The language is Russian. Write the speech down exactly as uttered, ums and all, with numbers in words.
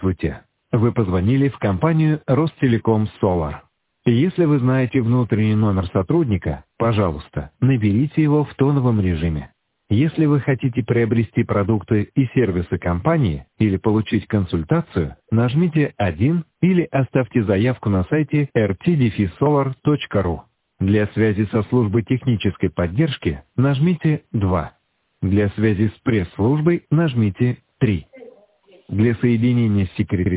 Здравствуйте. Вы позвонили в компанию Ростелеком Solar. Если вы знаете внутренний номер сотрудника, пожалуйста, наберите его в тоновом режиме. Если вы хотите приобрести продукты и сервисы компании или получить консультацию, нажмите один или оставьте заявку на сайте эр ти дефис солар точка ру. Для связи со службой технической поддержки нажмите два. Для связи с пресс-службой нажмите три. Для соединения с секретарем